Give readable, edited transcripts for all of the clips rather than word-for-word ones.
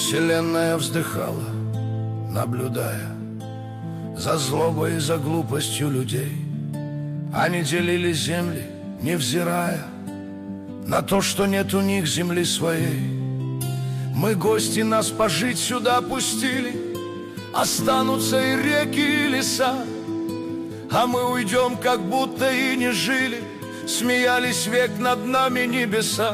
Вселенная вздыхала, наблюдая за злобой и за глупостью людей. Они делили земли, невзирая на то, что нет у них земли своей. Мы гости, нас пожить сюда пустили, останутся и реки, и леса, а мы уйдем, как будто и не жили. Смеялись век над нами небеса.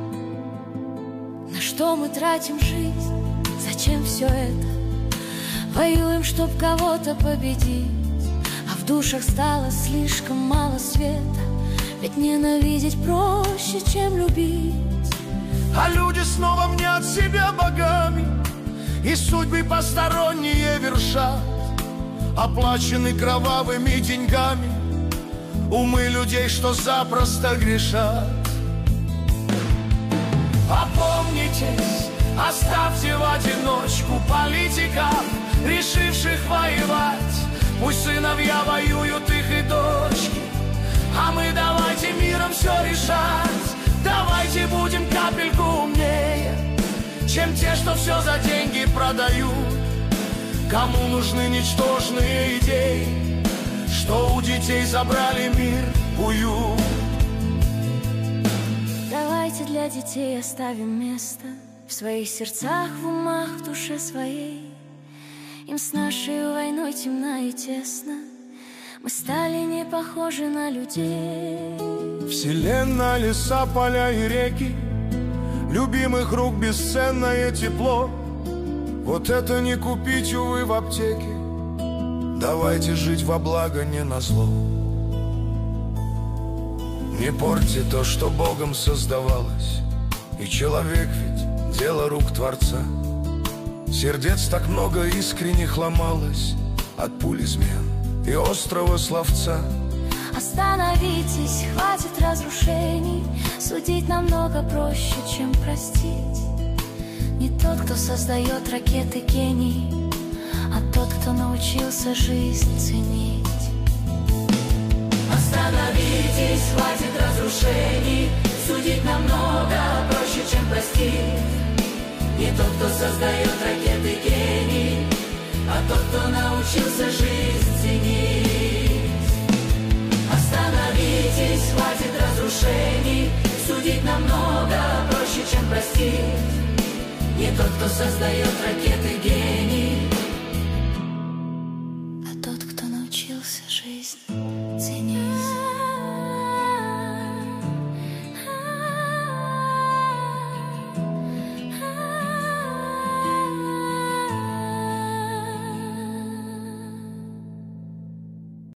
На что мы тратим жизнь? Зачем все это? Воюем, чтоб кого-то победить, а в душах стало слишком мало света. Ведь ненавидеть проще, чем любить. А люди снова мнят себя богами, и судьбы посторонние вершат, оплачены кровавыми деньгами умы людей, что запросто грешат. Опомнитесь, оставьте в одиночку политиков, решивших воевать. Пусть сыновья воюют, их и дочки, а мы давайте миром все решать. Давайте будем капельку умнее, чем те, что все за деньги продают. Кому нужны ничтожные идеи, что у детей забрали мир, уют. Давайте для детей оставим место в своих сердцах, в умах, в душе своей. Им с нашей войной темно и тесно, мы стали не похожи на людей. Вселенная, леса, поля и реки, любимых рук бесценное тепло. Вот это не купить, увы, в аптеке. Давайте жить во благо, не назло. Не портьте то, что Богом создавалось, и человек ведь дело рук Творца. Сердец так много искренних ломалось от пуль измен и острого словца. Остановитесь, хватит разрушений. Судить намного проще, чем простить. Не тот, кто создает ракеты, гений, а тот, кто научился жизнь ценить. Остановитесь, хватит разрушений. Судить намного проще, чем простить. Не тот, кто создает ракеты, гений, а тот, кто научился жизнь ценить. Остановитесь, хватит разрушений. Судить намного проще, чем простить. Не тот, кто создает ракеты, гений, а тот, кто научился жизнь ценить.